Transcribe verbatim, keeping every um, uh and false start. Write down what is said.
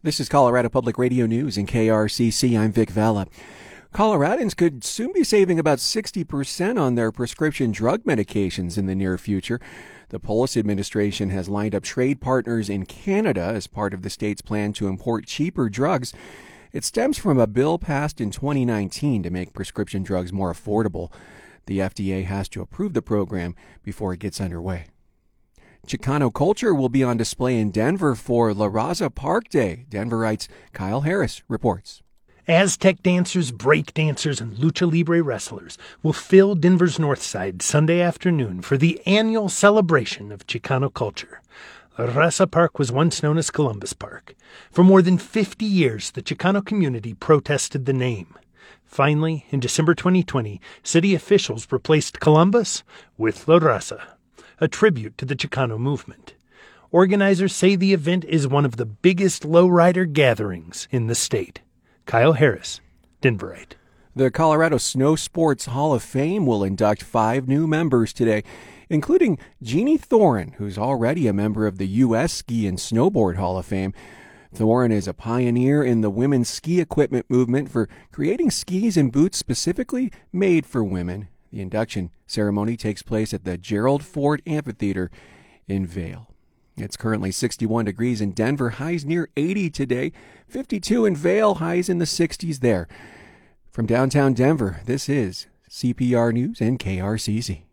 This is Colorado Public Radio News in K R C C. I'm Vic Vela. Coloradans could soon be saving about sixty percent on their prescription drug medications in the near future. The Polis administration has lined up trade partners in Canada as part of the state's plan to import cheaper drugs. It stems from a bill passed in twenty nineteen to make prescription drugs more affordable. The F D A has to approve the program before it gets underway. Chicano culture will be on display in Denver for La Raza Park Day. Denverites Kyle Harris reports. Aztec dancers, break dancers, and lucha libre wrestlers will fill Denver's North Side Sunday afternoon for the annual celebration of Chicano culture. La Raza Park was once known as Columbus Park. For more than fifty years, the Chicano community protested the name. Finally, in December twenty twenty, city officials replaced Columbus with La Raza, a tribute to the Chicano movement. Organizers say the event is one of the biggest lowrider gatherings in the state. Kyle Harris, Denverite. The Colorado Snow Sports Hall of Fame will induct five new members today, including Jeannie Thoren, who's already a member of the U S Ski and Snowboard Hall of Fame. Thoren is a pioneer in the women's ski equipment movement for creating skis and boots specifically made for women. The induction ceremony takes place at the Gerald Ford Amphitheater in Vail. It's currently sixty-one degrees in Denver, highs near eighty today, fifty-two in Vail, highs in the sixties there. From downtown Denver, this is C P R News and K R C C.